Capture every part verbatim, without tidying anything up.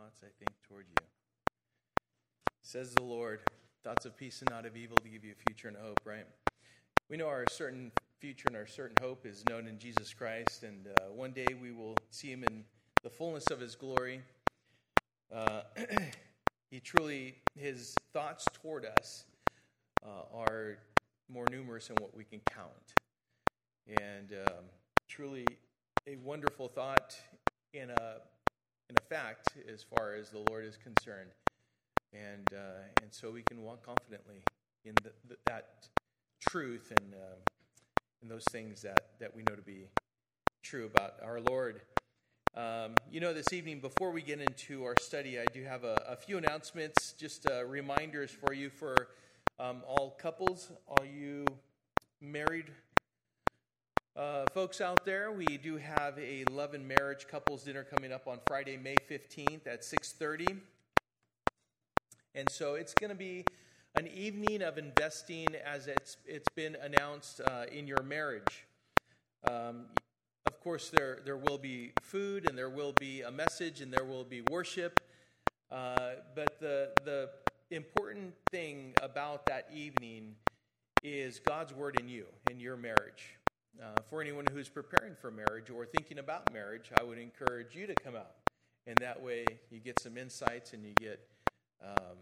thoughts I think toward you. Says the Lord, thoughts of peace and not of evil to give you a future and a hope, right? We know our certain future and our certain hope is known in Jesus Christ, and uh, one day we will see him in the fullness of his glory. Uh, he truly, his thoughts toward us uh, are more numerous than what we can count. And um, truly a wonderful thought in a, in a fact as far as the Lord is concerned. And uh, and so we can walk confidently in the, the, that truth and um, in those things that, that we know to be true about our Lord. Um, you know, this evening, before we get into our study, I do have a, a few announcements, just uh, reminders for you for um, all couples, all you married uh, folks out there. We do have a love and marriage couples dinner coming up on Friday, May fifteenth at six thirty. And so it's going to be an evening of investing as it's it's been announced uh, in your marriage. Um, of course, there there will be food and there will be a message and there will be worship. Uh, but the the important thing about that evening is God's word in you, in your marriage. Uh, for anyone who's preparing for marriage or thinking about marriage, I would encourage you to come out. And that way you get some insights and you get Um,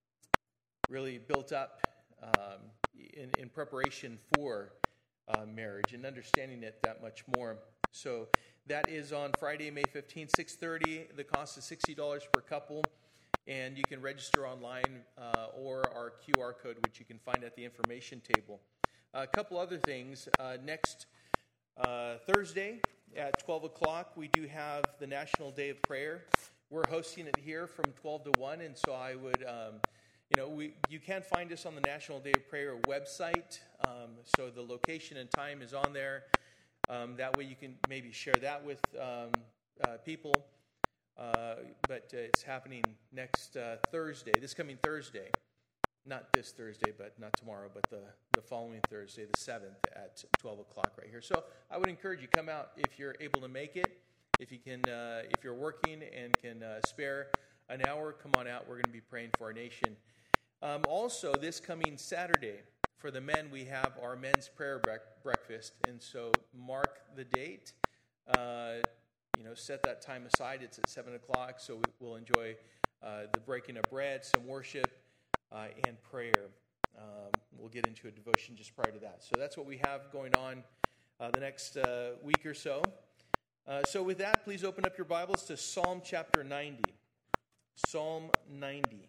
really built up um, in, in preparation for uh, marriage and understanding it that much more. So that is on Friday, May fifteenth, six thirty. The cost is sixty dollars per couple, and you can register online uh, or our Q R code, which you can find at the information table. Uh, a couple other things. Uh, next uh, Thursday at twelve o'clock, we do have the National Day of Prayer. We're hosting it here from twelve to one, and so I would, um, you know, we you can find us on the National Day of Prayer website, um, so the location and time is on there. Um, that way you can maybe share that with um, uh, people, uh, but uh, it's happening next uh, Thursday, this coming Thursday, not this Thursday, but not tomorrow, but the, the following Thursday, the seventh at twelve o'clock right here. So I would encourage you, come out if you're able to make it. If you can, uh, if you're working and can uh, spare an hour, come on out. We're going to be praying for our nation. Um, also, this coming Saturday, for the men, we have our men's prayer bre- breakfast, and so mark the date. Uh, you know, set that time aside. It's at seven o'clock, so we, we'll enjoy uh, the breaking of bread, some worship, uh, and prayer. Um, we'll get into a devotion just prior to that. So that's what we have going on uh, the next uh, week or so. Uh, so with that, please open up your Bibles to Psalm chapter ninety. Psalm ninety.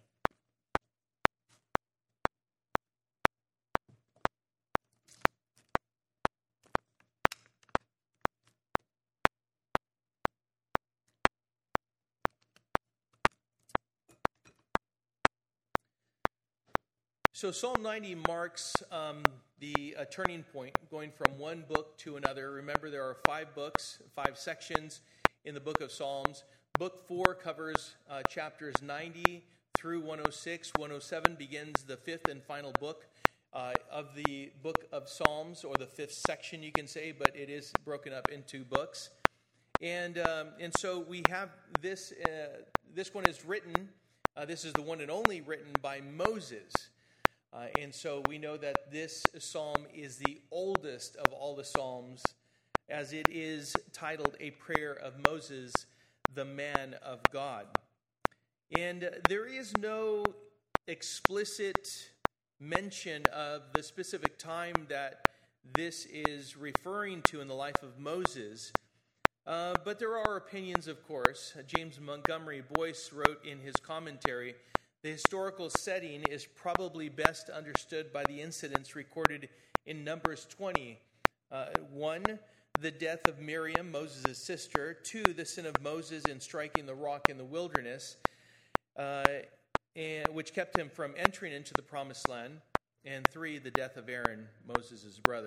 So Psalm ninety marks um, the uh, turning point, going from one book to another. Remember, there are five books, five sections in the book of Psalms. Book four covers uh, chapters ninety through one oh six. one oh seven begins the fifth and final book uh, of the book of Psalms, or the fifth section, you can say, but it is broken up into books. And um, and so we have this. Uh, this one is written. Uh, this is the one and only written by Moses. Uh, and so we know that this psalm is the oldest of all the psalms, as it is titled A Prayer of Moses, the Man of God. And there is no explicit mention of the specific time that this is referring to in the life of Moses, uh, but there are opinions, of course. James Montgomery Boyce wrote in his commentary, the historical setting is probably best understood by the incidents recorded in Numbers twenty. Uh, one, the death of Miriam, Moses' sister. Two, the sin of Moses in striking the rock in the wilderness, uh, and, which kept him from entering into the promised land. And three, the death of Aaron, Moses' brother.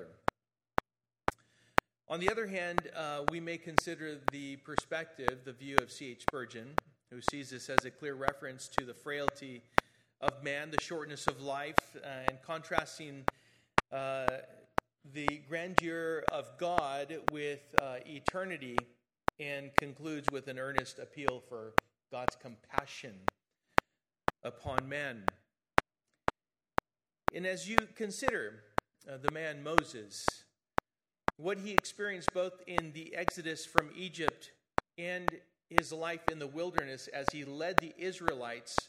On the other hand, uh, we may consider the perspective, the view of C H Spurgeon, who sees this as a clear reference to the frailty of man, the shortness of life, uh, and contrasting uh, the grandeur of God with uh, eternity, and concludes with an earnest appeal for God's compassion upon man. And as you consider uh, the man Moses, what he experienced both in the exodus from Egypt and his life in the wilderness as he led the Israelites,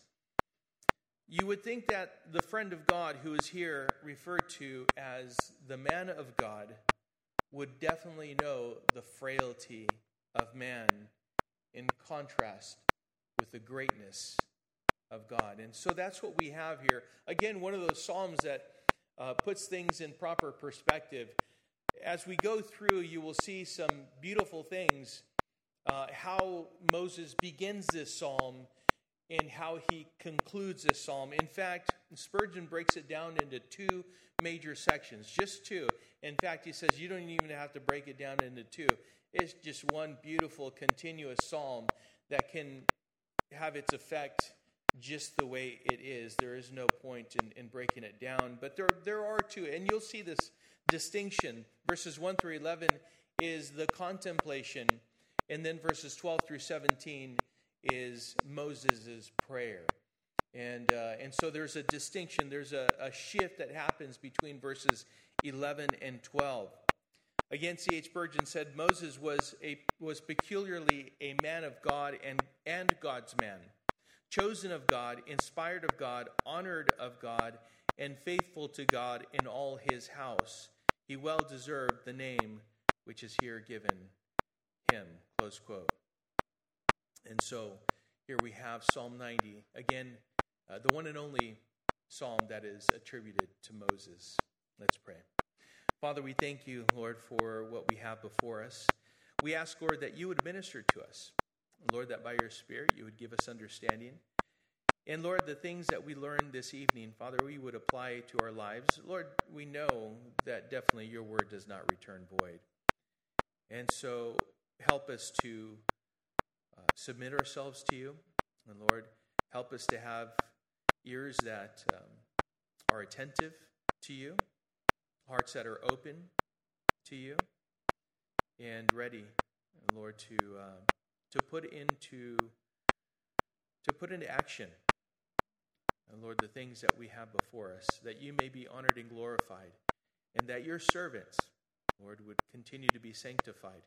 you would think that the friend of God who is here referred to as the man of God would definitely know the frailty of man in contrast with the greatness of God. And so that's what we have here. Again, one of those Psalms that uh, puts things in proper perspective. As we go through, you will see some beautiful things, uh, how Moses begins this psalm and how he concludes this psalm. In fact, Spurgeon breaks it down into two major sections, just two. In fact, he says you don't even have to break it down into two. It's just one beautiful, continuous psalm that can have its effect just the way it is. There is no point in, in breaking it down. But there, there are two, and you'll see this distinction. Verses one through eleven is the contemplation, and then verses twelve through seventeen is Moses' prayer. And uh, and so there's a distinction, there's a, a shift that happens between verses eleven and twelve. Again, C H Spurgeon said Moses was a was peculiarly a man of God and, and God's man, chosen of God, inspired of God, honored of God, and faithful to God in all his house. He well deserved the name which is here given him, close quote. And so here we have Psalm ninety, again, uh, the one and only psalm that is attributed to Moses. Let's pray. Father, we thank you, Lord, for what we have before us. We ask, Lord, that you would minister to us. Lord, that by your Spirit you would give us understanding. And Lord, the things that we learned this evening, Father, we would apply to our lives. Lord, we know that definitely your word does not return void. And so help us to uh, submit ourselves to you. And Lord, help us to have ears that um, are attentive to you, hearts that are open to you, and ready, Lord, to uh, to put into to put into action, and Lord, the things that we have before us, that you may be honored and glorified, and that your servants, Lord, would continue to be sanctified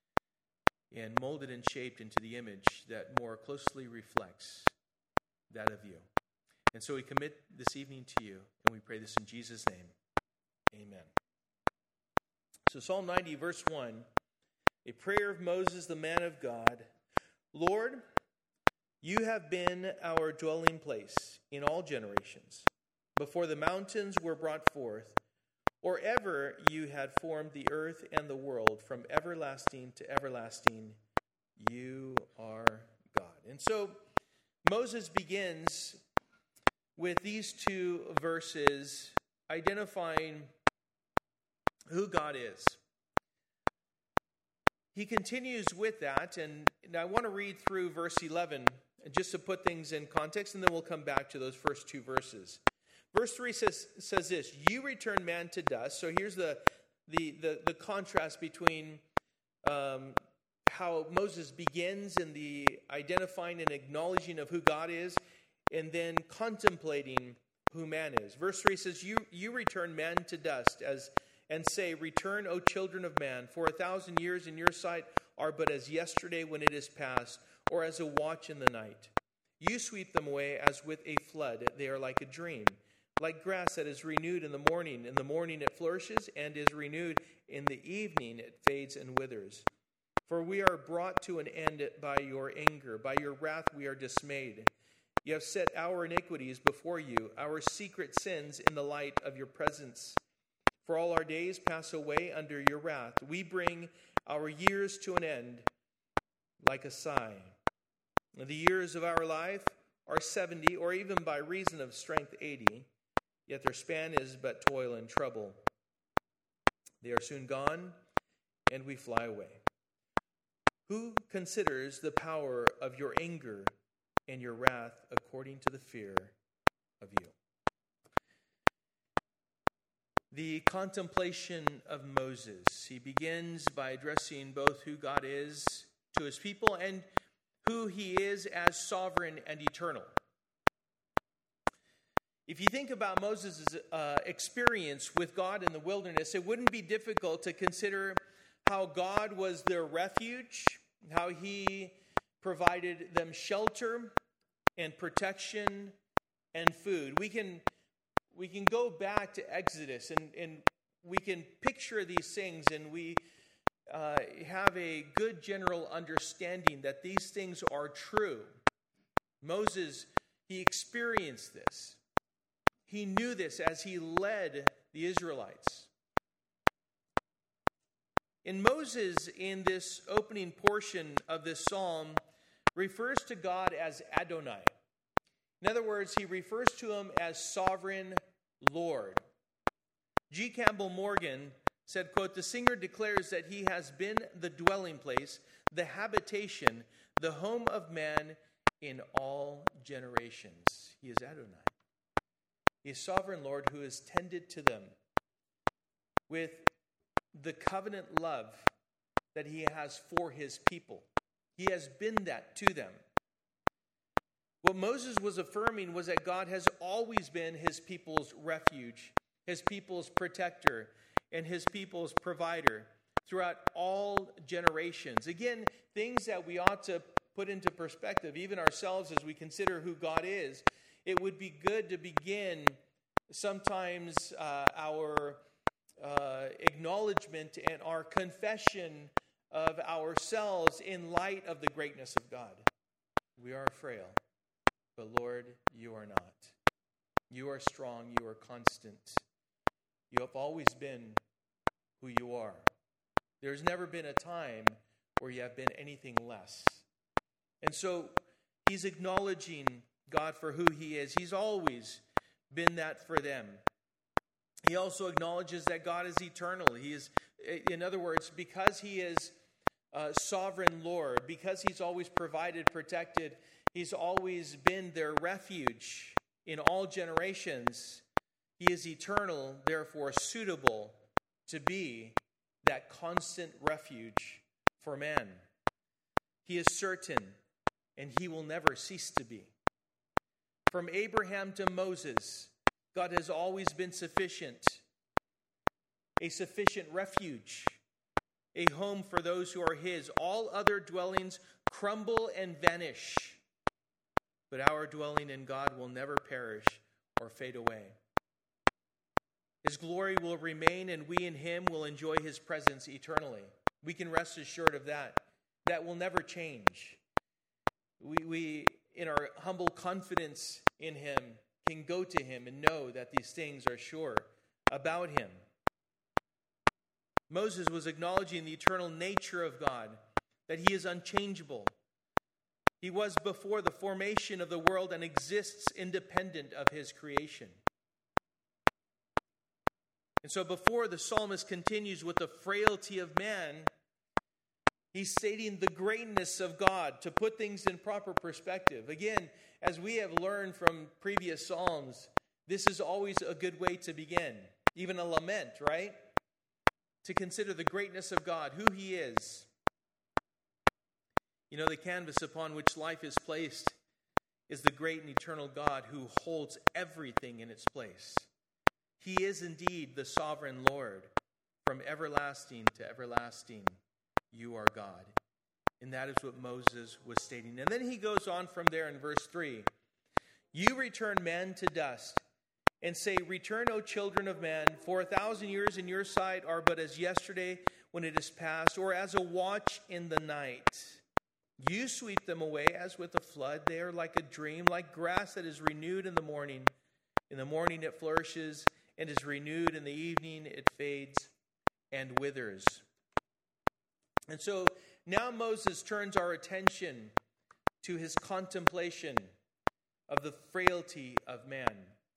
and molded and shaped into the image that more closely reflects that of you. And so we commit this evening to you, and we pray this in Jesus' name. Amen. So Psalm ninety, verse one, a prayer of Moses, the man of God. Lord, you have been our dwelling place in all generations, before the mountains were brought forth, or ever you had formed the earth and the world. From everlasting to everlasting, you are God. And so Moses begins with these two verses identifying who God is. He continues with that, and, and I want to read through verse eleven just to put things in context, and then we'll come back to those first two verses. Verse three says, says this, you return man to dust. So here's the, the, the, the contrast between um, how Moses begins in the identifying and acknowledging of who God is, and then contemplating who man is. Verse three says, you, you return man to dust, as and say, return, O children of man, for a thousand years in your sight are but as yesterday when it is past, or as a watch in the night. You sweep them away as with a flood. They are like a dream, like grass that is renewed in the morning. In the morning it flourishes and is renewed. In the evening it fades and withers. For we are brought to an end by your anger. By your wrath we are dismayed. You have set our iniquities before you, our secret sins in the light of your presence. For all our days pass away under your wrath. We bring our years to an end like a sigh. The years of our life are seventy, or even by reason of strength eighty, yet their span is but toil and trouble. They are soon gone, and we fly away. Who considers the power of your anger and your wrath according to the fear of you? The contemplation of Moses. He begins by addressing both who God is to his people and who he is as sovereign and eternal. If you think about Moses' uh, experience with God in the wilderness, it wouldn't be difficult to consider how God was their refuge, how he provided them shelter and protection and food. We can we can go back to Exodus and, and we can picture these things, and we uh, have a good general understanding that these things are true. Moses, he experienced this. He knew this as he led the Israelites. And Moses, in this opening portion of this psalm, refers to God as Adonai. In other words, he refers to him as sovereign Lord. G. Campbell Morgan said, quote, "The singer declares that he has been the dwelling place, the habitation, the home of man in all generations." He is Adonai. He is sovereign Lord who has tended to them with the covenant love that he has for his people. He has been that to them. What Moses was affirming was that God has always been his people's refuge, his people's protector, and his people's provider throughout all generations. Again, things that we ought to put into perspective, even ourselves as we consider who God is. It would be good to begin sometimes uh, our uh, acknowledgement and our confession of ourselves in light of the greatness of God. We are frail, but Lord, you are not. You are strong, you are constant. You have always been who you are. There's never been a time where you have been anything less. And so he's acknowledging God for who he is. He's always been that for them. He also acknowledges that God is eternal. He is, in other words, because he is uh, sovereign Lord, because he's always provided, protected, he's always been their refuge in all generations. He is eternal, therefore suitable to be that constant refuge for man. He is certain, and he will never cease to be. From Abraham to Moses, God has always been sufficient, a sufficient refuge, a home for those who are his. All other dwellings crumble and vanish, but our dwelling in God will never perish or fade away. His glory will remain, and we in him will enjoy his presence eternally. We can rest assured of that. That will never change. We, we, in our humble confidence in him, can go to him and know that these things are sure about him. Moses was acknowledging the eternal nature of God, that he is unchangeable. He was before the formation of the world and exists independent of his creation. And so before the psalmist continues with the frailty of man, he's stating the greatness of God to put things in proper perspective. Again, as we have learned from previous psalms, this is always a good way to begin. Even a lament, right? To consider the greatness of God, who he is. You know, the canvas upon which life is placed is the great and eternal God who holds everything in its place. He is indeed the sovereign Lord. From everlasting to everlasting, you are God. And that is what Moses was stating. And then he goes on from there in verse three. You return man to dust, and say, return, O children of man, for a thousand years in your sight are but as yesterday when it is past, or as a watch in the night. You sweep them away as with a flood. They are like a dream, like grass that is renewed in the morning. In the morning it flourishes and is renewed. In the evening it fades and withers. And so now Moses turns our attention to his contemplation of the frailty of man.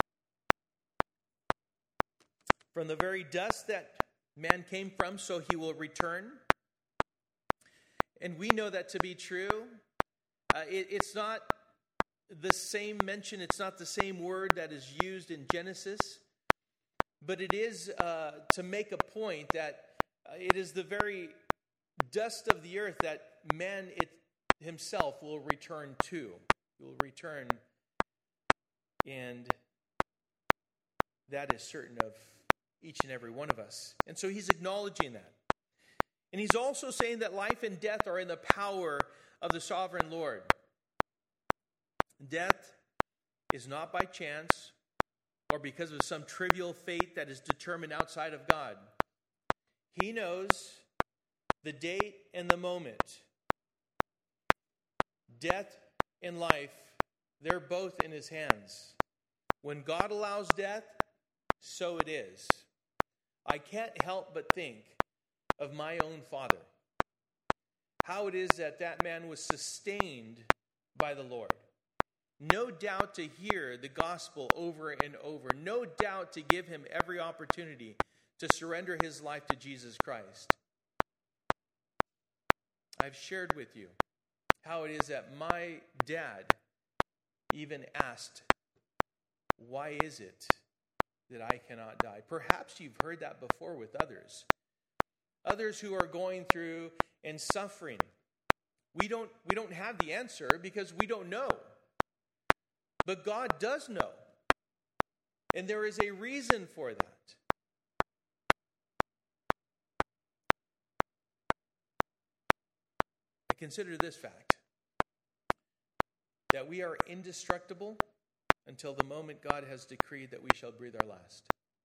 From the very dust that man came from, so he will return. And we know that to be true. Uh, it, it's not the same mention, it's not the same word that is used in Genesis, but it is uh, to make a point that uh, it is the very dust of the earth that man it, himself will return too. He will return, and that is certain of each and every one of us. And so he's acknowledging that. And he's also saying that life and death are in the power of the sovereign Lord. Death is not by chance or because of some trivial fate that is determined outside of God. He knows the date and the moment. Death and life, they're both in his hands. When God allows death, so it is. I can't help but think of my own father. How it is that that man was sustained by the Lord. No doubt to hear the gospel over and over. No doubt to give him every opportunity to surrender his life to Jesus Christ. I've shared with you how it is that my dad even asked, why is it that I cannot die? Perhaps you've heard that before with others. Others who are going through and suffering. We don't, we don't have the answer because we don't know. But God does know. And there is a reason for that. Consider this fact, that we are indestructible until the moment God has decreed that we shall breathe our last.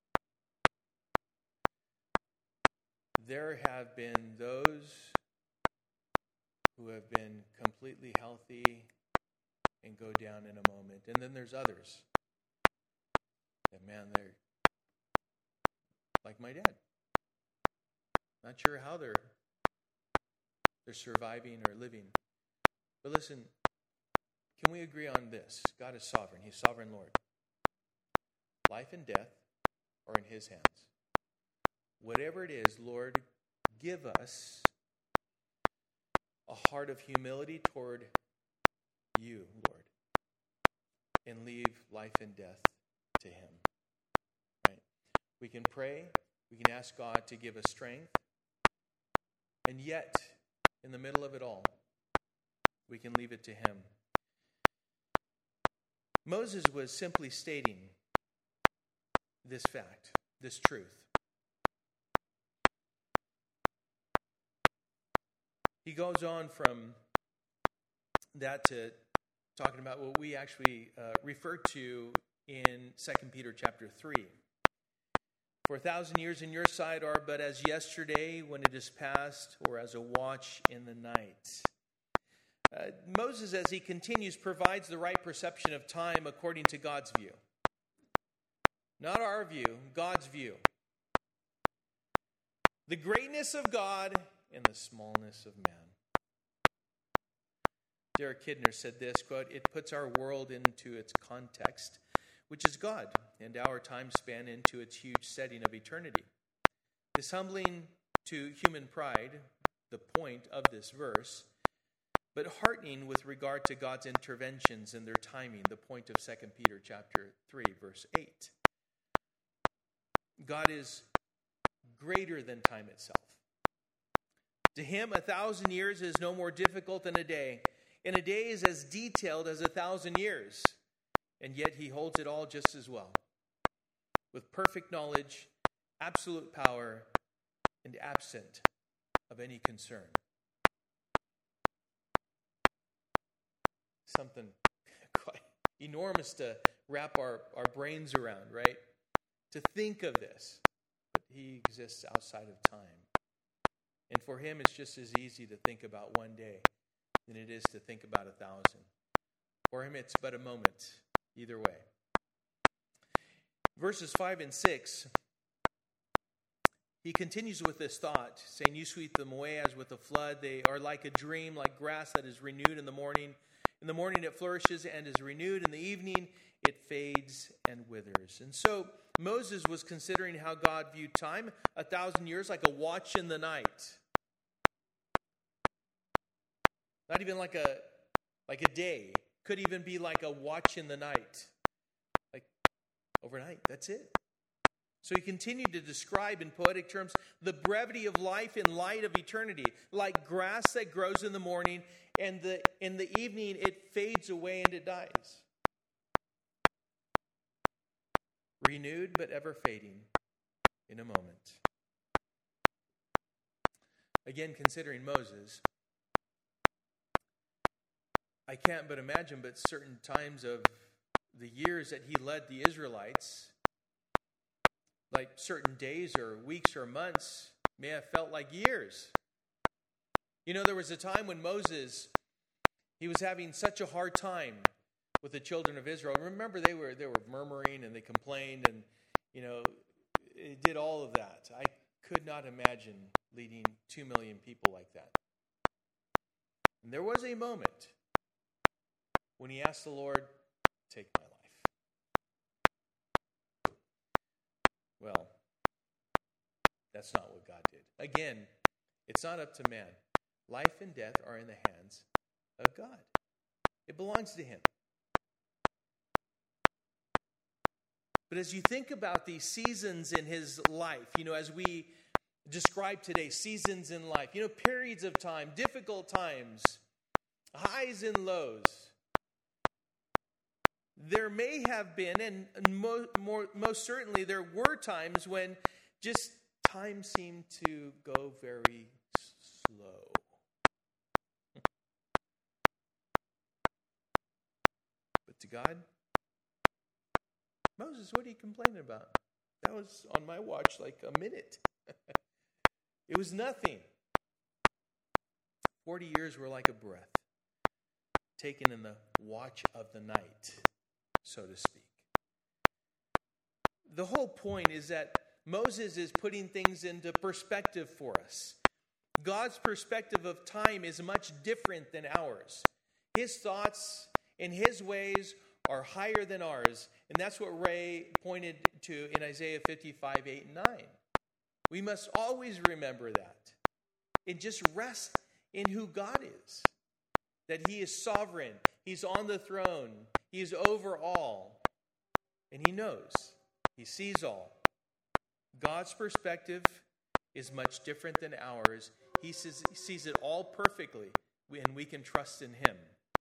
There have been those who have been completely healthy and go down in a moment. And then there's others that, man, they're like my dad. Not sure how they're They're surviving or living. But listen, can we agree on this? God is sovereign. He's sovereign Lord. Life and death are in his hands. Whatever it is, Lord, give us a heart of humility toward you, Lord, and leave life and death to him. Right? We can pray. We can ask God to give us strength. And yet, in the middle of it all, we can leave it to him. Moses was simply stating this fact, this truth. He goes on from that to talking about what we actually uh, refer to in Second Peter chapter three. For a thousand years in your sight are but as yesterday when it is past, or as a watch in the night. Uh, Moses, as he continues, provides the right perception of time according to God's view. Not our view, God's view. The greatness of God and the smallness of man. Derek Kidner said this, quote, "It puts our world into its context, which is God, and our time span into its huge setting of eternity. This humbling to human pride, the point of this verse, but heartening with regard to God's interventions and their timing, the point of Second Peter chapter three, verse eight. God is greater than time itself. To him, a thousand years is no more difficult than a day, and a day is as detailed as a thousand years. And yet he holds it all just as well, with perfect knowledge, absolute power, and absent of any concern." Something quite enormous to wrap our, our brains around, right? To think of this. But he exists outside of time. And for him, it's just as easy to think about one day than it is to think about a thousand. For him, it's but a moment. Either way. Verses five and six, he continues with this thought, saying, "You sweep them away as with a flood. They are like a dream, like grass that is renewed in the morning. In the morning it flourishes and is renewed. In the evening it fades and withers." And so Moses was considering how God viewed time, a thousand years, like a watch in the night. Not even like a like a day. Could even be like a watch in the night. Like overnight, that's it. So he continued to describe in poetic terms the brevity of life in light of eternity, like grass that grows in the morning and the in the evening it fades away and it dies. Renewed but ever fading in a moment. Again, considering Moses, I can't but imagine, but certain times of the years that he led the Israelites, like certain days or weeks or months, may have felt like years. You know, there was a time when Moses, he was having such a hard time with the children of Israel. Remember, they were they were murmuring and they complained and, you know, it did all of that. I could not imagine leading two million people like that. And there was a moment when he asked the Lord, take my life. Well, that's not what God did. Again, it's not up to man. Life and death are in the hands of God. It belongs to him. But as you think about these seasons in his life, you know, as we describe today, seasons in life, you know, periods of time, difficult times, highs and lows, there may have been, and mo- more, most certainly there were times when just time seemed to go very slow. But to God, Moses, what are you complaining about? That was on my watch like a minute. It was nothing. Forty years were like a breath, taken in the watch of the night, so to speak. The whole point is that Moses is putting things into perspective for us. God's perspective of time is much different than ours. His thoughts and his ways are higher than ours. And that's what Ray pointed to in Isaiah fifty-five, eight, and nine. We must always remember that. And just rest in who God is. That he is sovereign. He's on the throne. He is over all. And he knows. He sees all. God's perspective is much different than ours. He sees, he sees it all perfectly, and we can trust in him.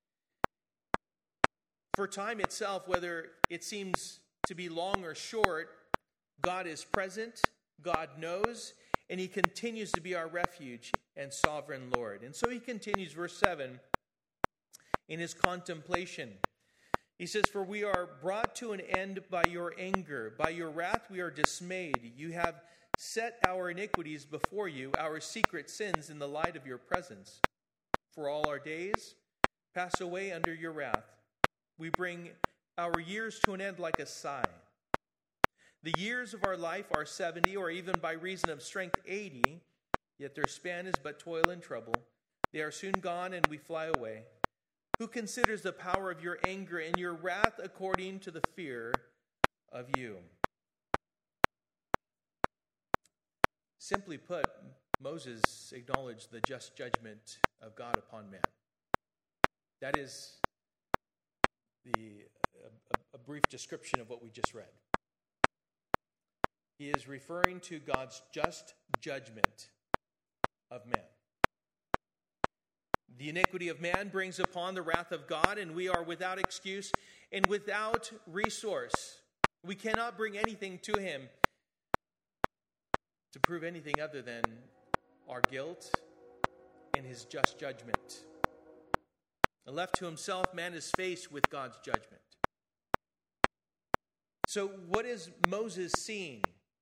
For time itself, whether it seems to be long or short, God is present, God knows, and he continues to be our refuge and sovereign Lord. And so he continues, verse seven, in his contemplation. He says, for we are brought to an end by your anger. By your wrath we are dismayed. You have set our iniquities before you, our secret sins in the light of your presence. For all our days pass away under your wrath. We bring our years to an end like a sigh. The years of our life are seventy, or even by reason of strength eighty, yet their span is but toil and trouble. They are soon gone and we fly away. Who considers the power of your anger and your wrath according to the fear of you? Simply put, Moses acknowledged the just judgment of God upon man. That is the a, a brief description of what we just read. He is referring to God's just judgment of man. The iniquity of man brings upon the wrath of God, and we are without excuse and without resource. We cannot bring anything to him to prove anything other than our guilt and his just judgment. And left to himself, man is faced with God's judgment. So what is Moses seeing?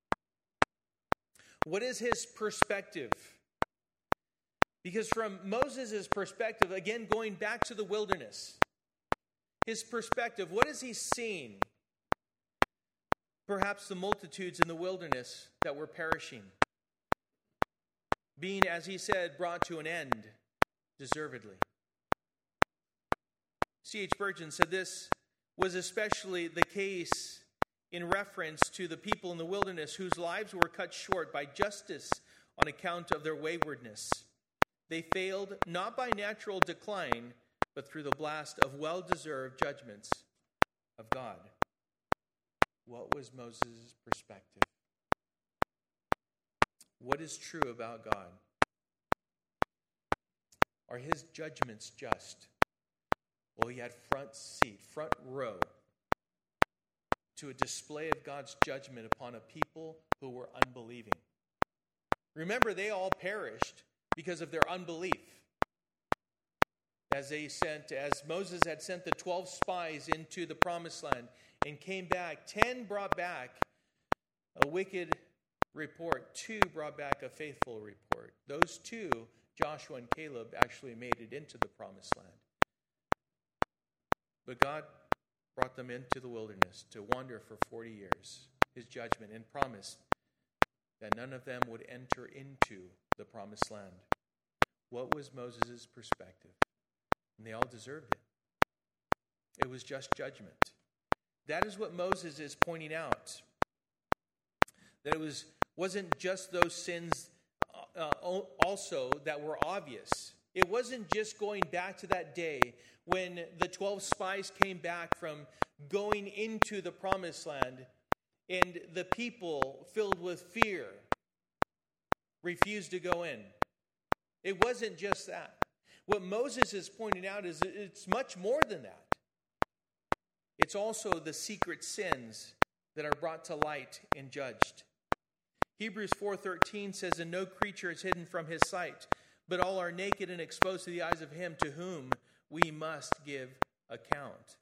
What is his perspective? Because from Moses' perspective, again, going back to the wilderness, his perspective, what is he seeing? Perhaps the multitudes in the wilderness that were perishing, being, as he said, brought to an end deservedly. C H Spurgeon said this was especially the case in reference to the people in the wilderness whose lives were cut short by justice on account of their waywardness. They failed not by natural decline, but through the blast of well-deserved judgments of God. What was Moses' perspective? What is true about God? Are his judgments just? Well, he had front seat, front row to a display of God's judgment upon a people who were unbelieving. Remember, they all perished because of their unbelief. As they sent, as Moses had sent the twelve spies into the promised land and came back, ten brought back a wicked report. Two brought back a faithful report. Those two, Joshua and Caleb, actually made it into the promised land. But God brought them into the wilderness to wander for forty years, his judgment, and promised that none of them would enter into the promised land. What was Moses' perspective? And they all deserved it. It was just judgment. That is what Moses is pointing out. That it was, wasn't just those sins uh, also that were obvious. It wasn't just going back to that day when the twelve spies came back from going into the promised land and the people filled with fear refused to go in. It wasn't just that. What Moses is pointing out is that it's much more than that. It's also the secret sins that are brought to light and judged. Hebrews four thirteen says, "And no creature is hidden from his sight, but all are naked and exposed to the eyes of him to whom we must give account."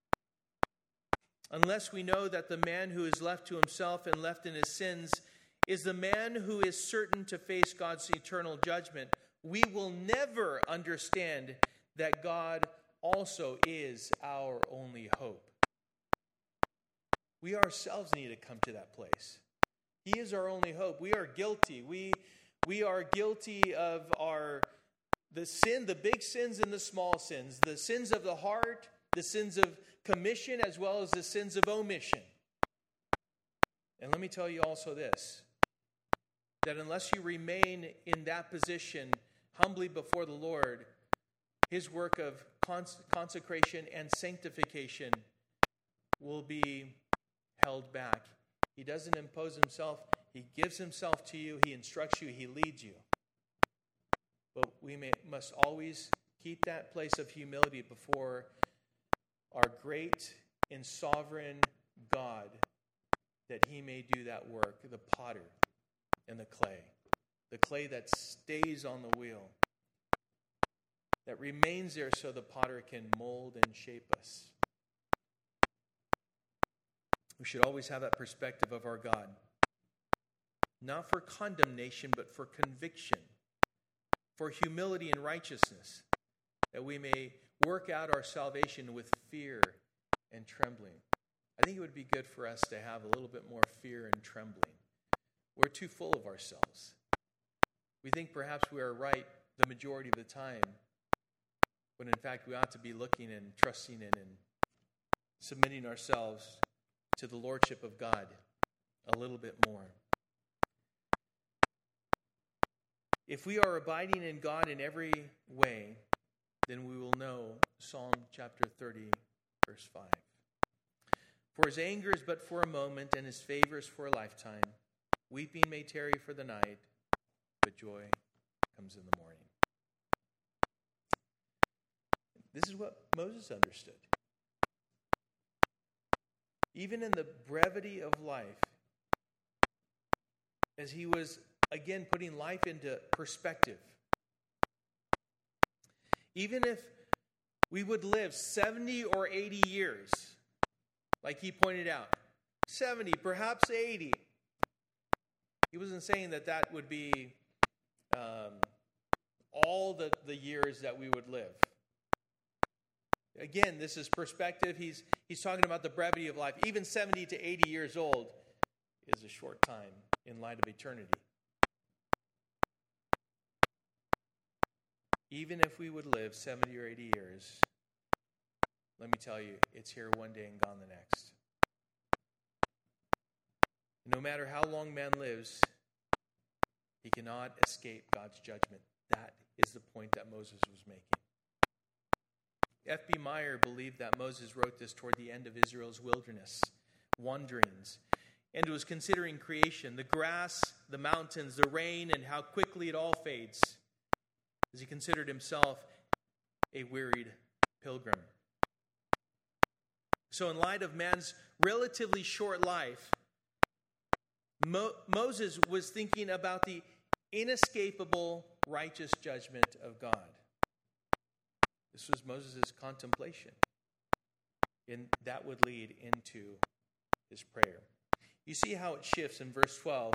Unless we know that the man who is left to himself and left in his sins is the man who is certain to face God's eternal judgment, we will never understand that God also is our only hope. We ourselves need to come to that place. He is our only hope. We are guilty. We we are guilty of our the sin, the big sins and the small sins, the sins of the heart, the sins of commission, as well as the sins of omission. And let me tell you also this, that unless you remain in that position humbly before the Lord, his work of cons- consecration and sanctification will be held back. He doesn't impose himself. He gives himself to you. He instructs you. He leads you. But we may, must always keep that place of humility before our great and sovereign God, that he may do that work, the potter and the clay. The clay that stays on the wheel, that remains there so the potter can mold and shape us. We should always have that perspective of our God, not for condemnation, but for conviction, for humility and righteousness, that we may work out our salvation with fear and trembling. I think it would be good for us to have a little bit more fear and trembling. We're too full of ourselves. We think perhaps we are right the majority of the time, when in fact we ought to be looking and trusting in and submitting ourselves to the Lordship of God a little bit more. If we are abiding in God in every way, then we will know Psalm chapter thirty, verse five. For his anger is but for a moment, and his favor is for a lifetime. Weeping may tarry for the night, but joy comes in the morning. This is what Moses understood. Even in the brevity of life, as he was, again, putting life into perspective. Even if we would live seventy or eighty years, like he pointed out, seventy, perhaps eighty. He wasn't saying that that would be um, all the, the years that we would live. Again, this is perspective. He's he's talking about the brevity of life. Even seventy to eighty years old is a short time in light of eternity. Even if we would live seventy or eighty years, let me tell you, it's here one day and gone the next. No matter how long man lives, he cannot escape God's judgment. That is the point that Moses was making. F B Meyer believed that Moses wrote this toward the end of Israel's wilderness wanderings, and was considering creation, the grass, the mountains, the rain, and how quickly it all fades. as he considered himself a wearied pilgrim. So in light of man's relatively short life, Mo- Moses was thinking about the inescapable righteous judgment of God. This was Moses' contemplation. And that would lead into his prayer. You see how it shifts in verse twelve.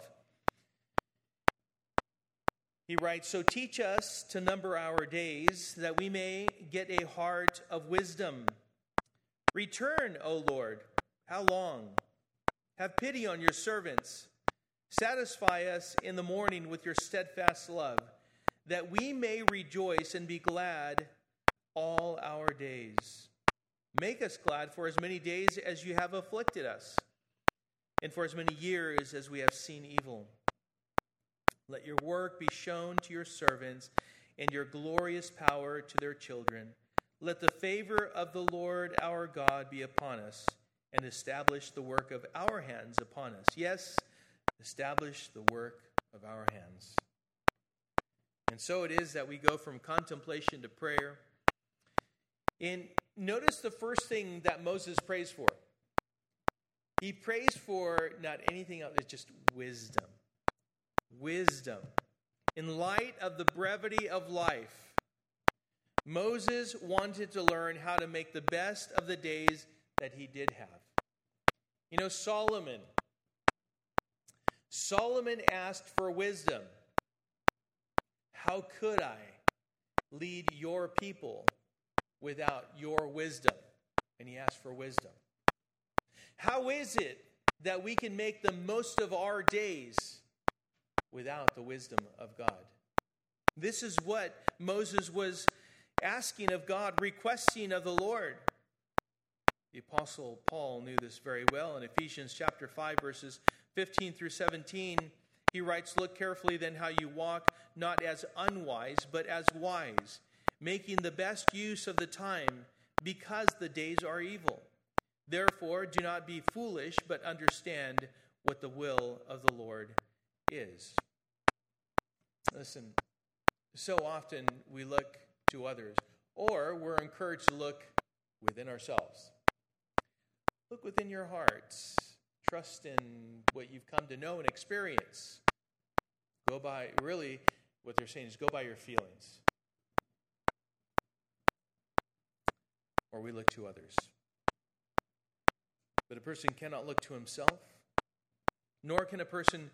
He writes, "So teach us to number our days, that we may get a heart of wisdom. Return, O Lord, how long? Have pity on your servants. Satisfy us in the morning with your steadfast love, that we may rejoice and be glad all our days. Make us glad for as many days as you have afflicted us, and for as many years as we have seen evil. Let your work be shown to your servants, and your glorious power to their children. Let the favor of the Lord our God be upon us, and establish the work of our hands upon us. Yes, establish the work of our hands." And so it is that we go from contemplation to prayer. And notice the first thing that Moses prays for. He prays for not anything else, it's just wisdom. Wisdom. In light of the brevity of life, Moses wanted to learn how to make the best of the days that he did have. You know, Solomon, Solomon asked for wisdom. How could I lead your people without your wisdom? And he asked for wisdom. How is it that we can make the most of our days without the wisdom of God? This is what Moses was asking of God, requesting of the Lord. The Apostle Paul knew this very well. In Ephesians chapter five, verses fifteen through seventeen, he writes, "Look carefully then how you walk, not as unwise, but as wise, making the best use of the time, because the days are evil. Therefore, do not be foolish, but understand what the will of the Lord is." Listen, so often we look to others, or we're encouraged to look within ourselves. Look within your hearts. Trust in what you've come to know and experience. Go by, really, what they're saying is go by your feelings. Or we look to others. But a person cannot look to himself, nor can a person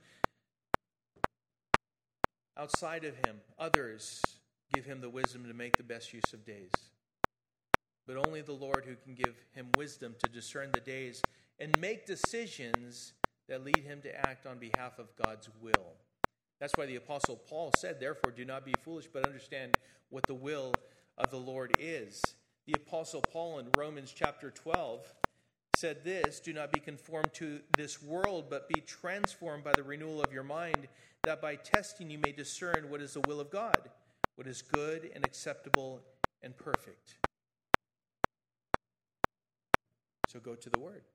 outside of him, others, give him the wisdom to make the best use of days. But only the Lord who can give him wisdom to discern the days and make decisions that lead him to act on behalf of God's will. That's why the Apostle Paul said, "Therefore, do not be foolish, but understand what the will of the Lord is." The Apostle Paul in Romans chapter twelve said this, "Do not be conformed to this world, but be transformed by the renewal of your mind, that by testing you may discern what is the will of God, what is good and acceptable and perfect." So go to the Word.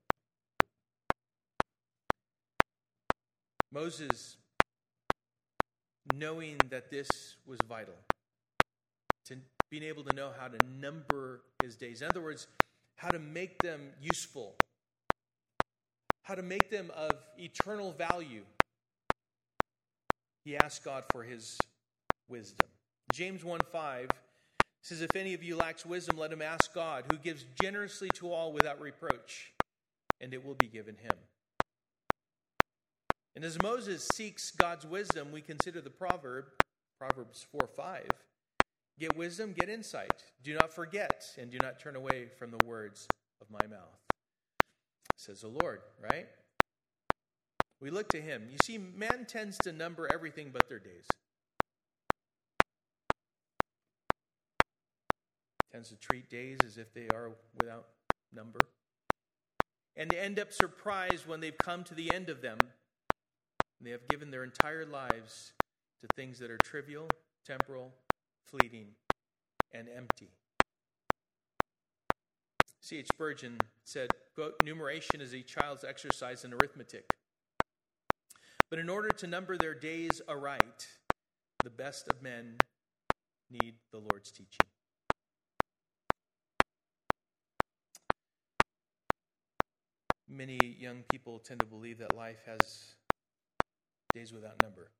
Moses, knowing that this was vital, to being able to know how to number his days. In other words, how to make them useful, how to make them of eternal value. He asked God for his wisdom. James one five says, "If any of you lacks wisdom, let him ask God, who gives generously to all without reproach, and it will be given him." And as Moses seeks God's wisdom, we consider the proverb, Proverbs four five. "Get wisdom, get insight. Do not forget, and do not turn away from the words of my mouth," says the Lord, right? We look to him. You see, man tends to number everything but their days. Tends to treat days as if they are without number. And end up surprised when they've come to the end of them. And they have given their entire lives to things that are trivial, temporal, fleeting, and empty. C H Spurgeon said, quote, "Numeration is a child's exercise in arithmetic. But in order to number their days aright, the best of men need the Lord's teaching. Many young people tend to believe that life has days without number.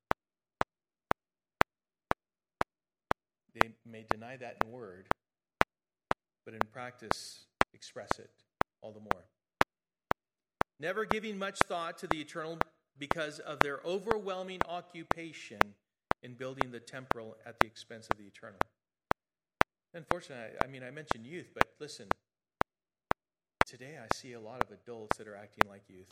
They may deny that in word, but in practice express it all the more. Never giving much thought to the eternal because of their overwhelming occupation in building the temporal at the expense of the eternal. Unfortunately, I mean, I mentioned youth, but listen, today I see a lot of adults that are acting like youth,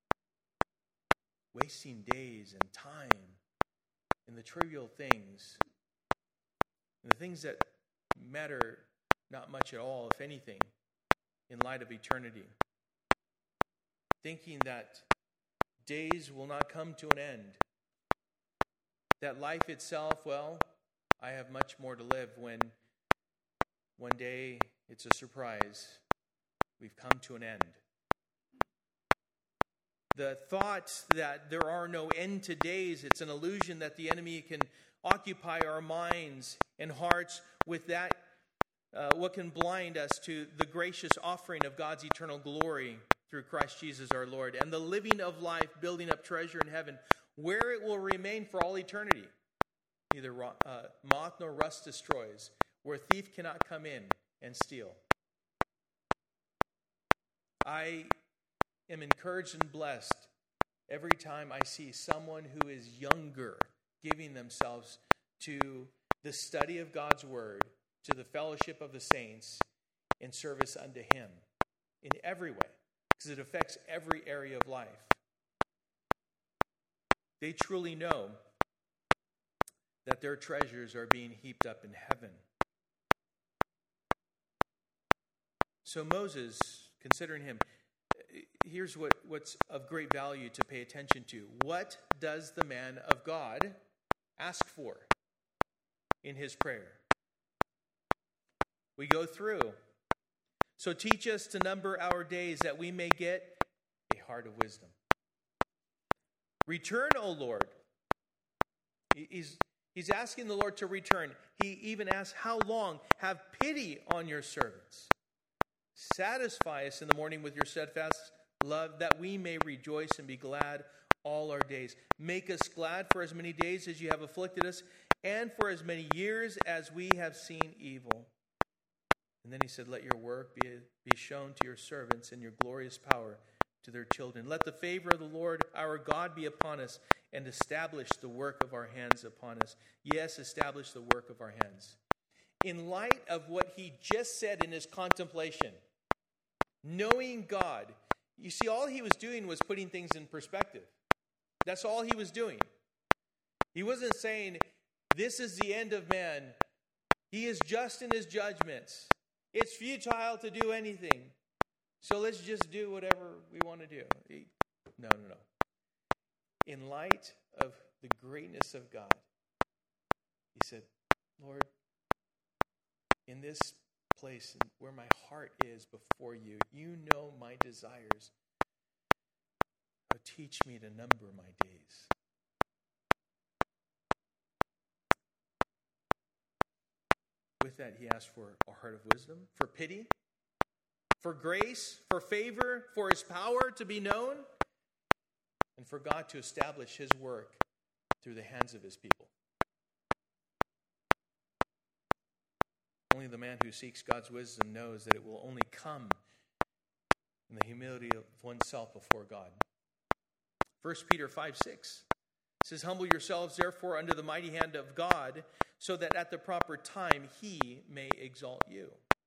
wasting days and time in the trivial things, and the things that matter not much at all, if anything, in light of eternity. Thinking that days will not come to an end. That life itself, well, I have much more to live when one day it's a surprise. We've come to an end. The thought that there are no end to days, it's an illusion that the enemy can occupy our minds and hearts with that, uh, what can blind us to the gracious offering of God's eternal glory through Christ Jesus our Lord, and the living of life, building up treasure in heaven, where it will remain for all eternity. Neither uh, moth nor rust destroys, where thief cannot come in and steal. I am encouraged and blessed every time I see someone who is younger giving themselves to the study of God's Word, to the fellowship of the saints, in service unto Him in every way, because it affects every area of life. They truly know that their treasures are being heaped up in heaven. So Moses, considering him, here's what, what's of great value to pay attention to. What does the man of God ask for in his prayer? We go through. So teach us to number our days that we may get a heart of wisdom. Return, O Lord. He's, he's asking the Lord to return. He even asks, how long? Have pity on your servants. Satisfy us in the morning with your steadfast love, that we may rejoice and be glad all our days. Make us glad for as many days as you have afflicted us, and for as many years as we have seen evil. And then he said, let your work be, be shown to your servants, and your glorious power to their children. Let the favor of the Lord our God be upon us, and establish the work of our hands upon us. Yes, establish the work of our hands. In light of what he just said in his contemplation, knowing God, you see, all he was doing was putting things in perspective. That's all he was doing. He wasn't saying, this is the end of man. He is just in his judgments. It's futile to do anything. So let's just do whatever we want to do. No, no, no. In light of the greatness of God, he said, Lord, in this place where my heart is before you, you know my desires. Oh, teach me to number my days. With that, he asked for a heart of wisdom, for pity, for grace, for favor, for his power to be known, and for God to establish his work through the hands of his people. Only the man who seeks God's wisdom knows that it will only come in the humility of oneself before God. First Peter five six says, humble yourselves therefore under the mighty hand of God, so that at the proper time he may exalt you.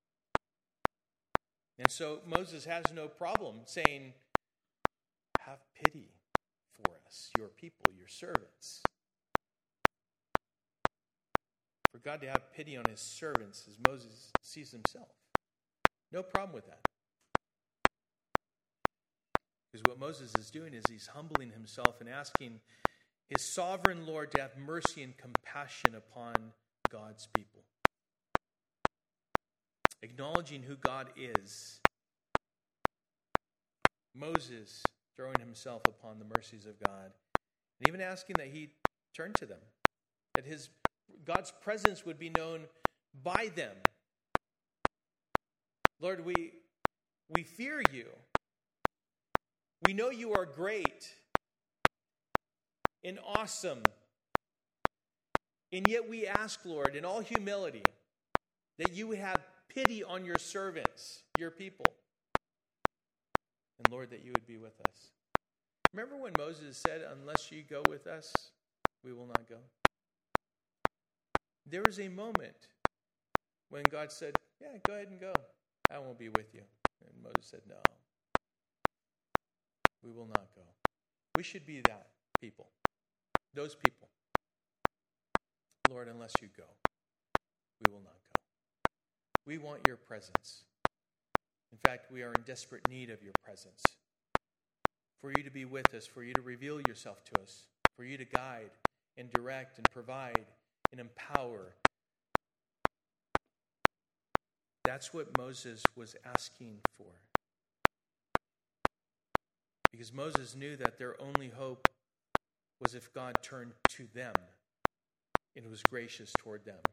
And so Moses has no problem saying, have pity for us, your people, your servants. For God to have pity on his servants as Moses sees himself. No problem with that. Because what Moses is doing is he's humbling himself and asking his sovereign Lord to have mercy and compassion upon God's people. Acknowledging who God is. Moses throwing himself upon the mercies of God. And even asking that he turn to them. That his God's presence would be known by them. Lord, we, we fear you. We know you are great and awesome. And yet we ask, Lord, in all humility, that you would have pity on your servants, your people. And Lord, that you would be with us. Remember when Moses said, unless you go with us, we will not go? There was a moment when God said, yeah, go ahead and go. I won't be with you. And Moses said, no, we will not go. We should be that people, those people. Lord, unless you go, we will not go. We want your presence. In fact, we are in desperate need of your presence. For you to be with us, for you to reveal yourself to us, for you to guide and direct and provide and empower. That's what Moses was asking for. Because Moses knew that their only hope was if God turned to them and was gracious toward them.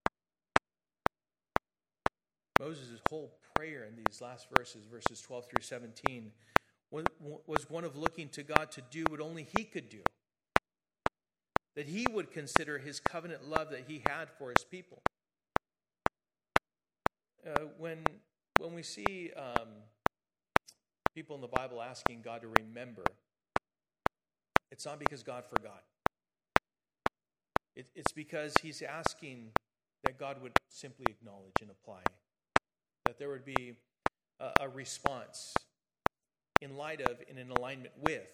Moses' whole prayer in these last verses, verses twelve through seventeen, was one of looking to God to do what only he could do. That he would consider his covenant love that he had for his people. Uh, when, when we see um, people in the Bible asking God to remember, it's not because God forgot. It, it's because he's asking that God would simply acknowledge and apply. That there would be a, a response in light of and in alignment with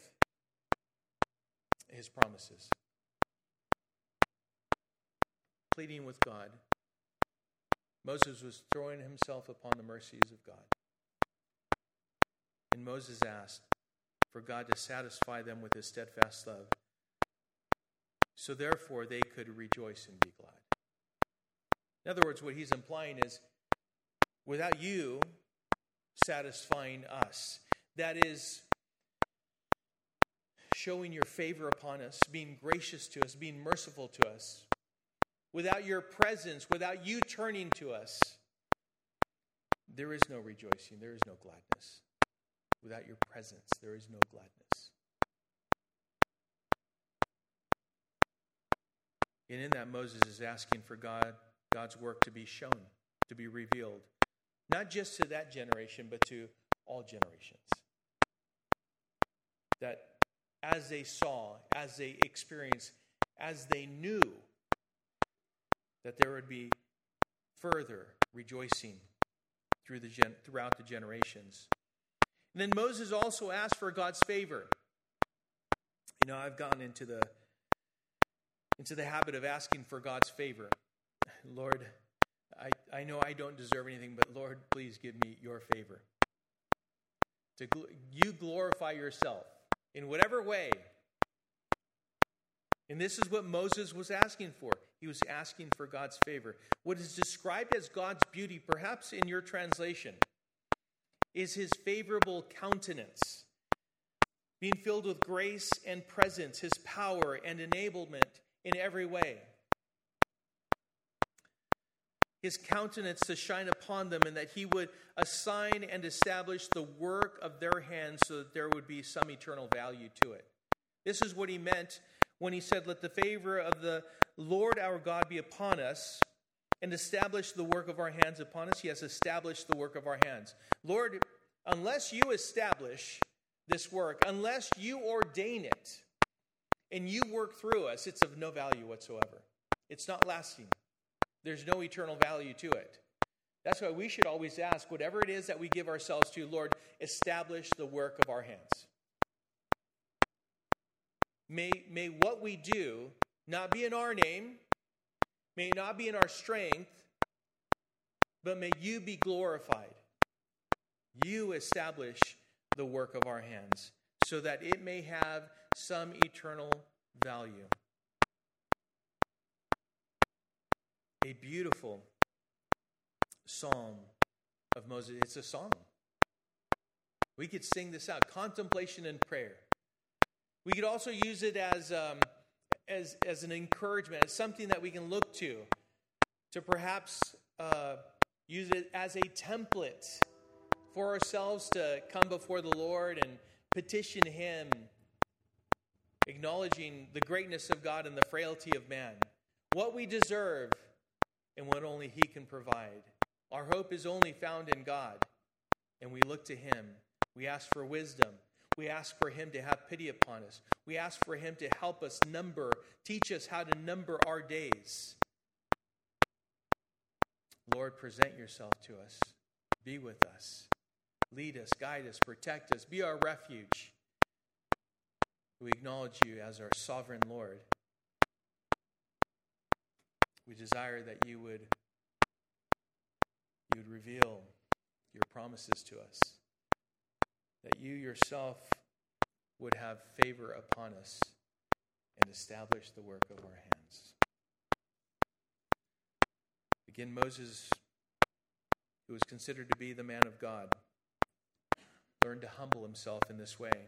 his promises. Pleading with God, Moses was throwing himself upon the mercies of God. And Moses asked for God to satisfy them with his steadfast love, so therefore they could rejoice and be glad. In other words, what he's implying is, without you satisfying us, that is, showing your favor upon us, being gracious to us, being merciful to us, without your presence, without you turning to us, there is no rejoicing, there is no gladness. Without your presence, there is no gladness. And in that, Moses is asking for God, God's work to be shown, to be revealed, not just to that generation, but to all generations. That as they saw, as they experienced, as they knew, that there would be further rejoicing through the gen- throughout the generations. And then Moses also asked for God's favor. You know, I've gotten into the into the habit of asking for God's favor. Lord, I, I know I don't deserve anything, but Lord, please give me your favor. To gl- you glorify yourself in whatever way. And this is what Moses was asking for. He was asking for God's favor. What is described as God's beauty, perhaps in your translation, is his favorable countenance, being filled with grace and presence, his power and enablement in every way. His countenance to shine upon them, and that he would assign and establish the work of their hands so that there would be some eternal value to it. This is what he meant when he said, let the favor of the Lord our God be upon us, and establish the work of our hands upon us. He has established the work of our hands. Lord, unless you establish this work, unless you ordain it, and you work through us, it's of no value whatsoever. It's not lasting. There's no eternal value to it. That's why we should always ask, whatever it is that we give ourselves to, Lord, establish the work of our hands. May, may what we do not be in our name, may it not be in our strength, but may you be glorified. You establish the work of our hands so that it may have some eternal value. A beautiful psalm of Moses. It's a song. We could sing this out. Contemplation and prayer. We could also use it as um, as, as an encouragement, as something that we can look to, to perhaps uh, use it as a template for ourselves to come before the Lord and petition Him, acknowledging the greatness of God and the frailty of man, what we deserve and what only He can provide. Our hope is only found in God, and we look to Him. We ask for wisdom. We ask for Him to have pity upon us. We ask for Him to help us number, teach us how to number our days. Lord, present yourself to us. Be with us. Lead us, guide us, protect us. Be our refuge. We acknowledge you as our sovereign Lord. We desire that you would, you would reveal your promises to us, that you yourself would have favor upon us and establish the work of our hands. Again, Moses, who was considered to be the man of God, learned to humble himself in this way.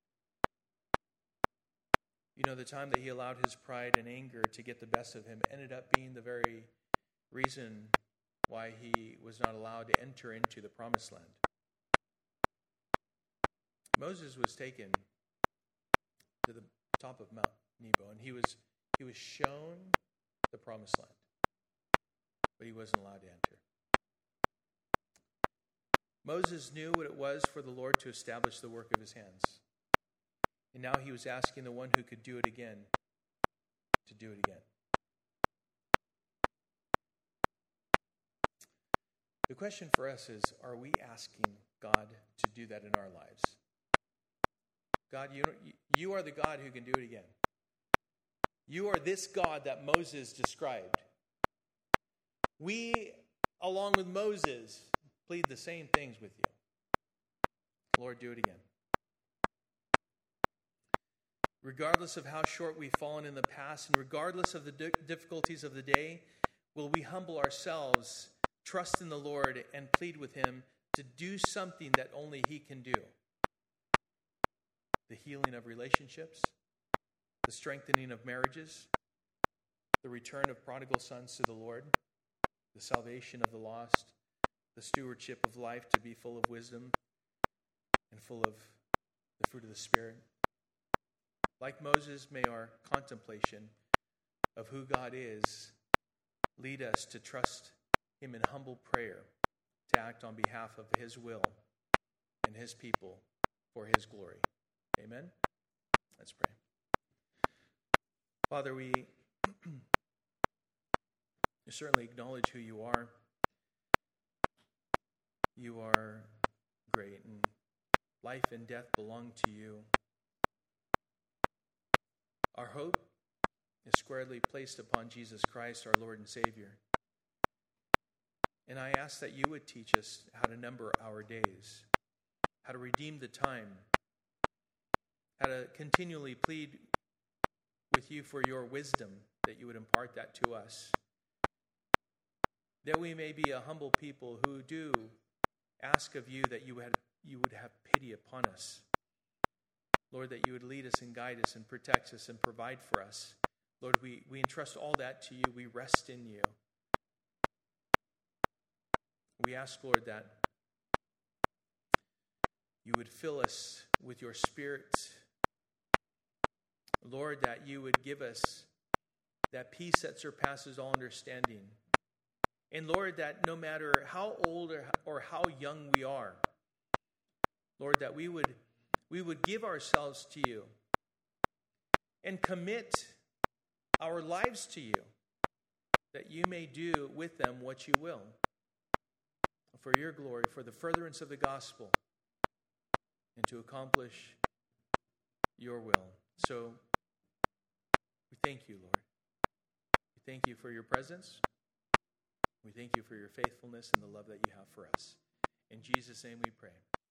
You know, the time that he allowed his pride and anger to get the best of him ended up being the very reason why he was not allowed to enter into the promised land. Moses was taken to the top of Mount Nebo, and he was he was shown the promised land, but he wasn't allowed to enter. Moses knew what it was for the Lord to establish the work of his hands. And now he was asking the one who could do it again to do it again. The question for us is, are we asking God to do that in our lives? God, you, you are the God who can do it again. You are this God that Moses described. We, along with Moses, plead the same things with you. Lord, do it again. Regardless of how short we've fallen in the past, and regardless of the difficulties of the day, will we humble ourselves, trust in the Lord, and plead with Him to do something that only He can do? The healing of relationships, the strengthening of marriages, the return of prodigal sons to the Lord, the salvation of the lost, the stewardship of life to be full of wisdom and full of the fruit of the Spirit. Like Moses, may our contemplation of who God is lead us to trust Him in humble prayer, to act on behalf of His will and His people for His glory. Amen? Let's pray. Father, we certainly acknowledge who you are. You are great, and life and death belong to you. Our hope is squarely placed upon Jesus Christ, our Lord and Savior. And I ask that you would teach us how to number our days, how to redeem the time, how to continually plead with you for your wisdom, that you would impart that to us, that we may be a humble people who do ask of you that you would, you would have pity upon us. Lord, that you would lead us and guide us and protect us and provide for us. Lord, we, we entrust all that to you. We rest in you. We ask, Lord, that you would fill us with your Spirit. Lord, that you would give us that peace that surpasses all understanding. And Lord, that no matter how old or, or how young we are, Lord, that we would we would give ourselves to you and commit our lives to you, that you may do with them what you will, for your glory, for the furtherance of the gospel, and to accomplish your will. So we thank you, Lord. We thank you for your presence. We thank you for your faithfulness and the love that you have for us. In Jesus' name we pray.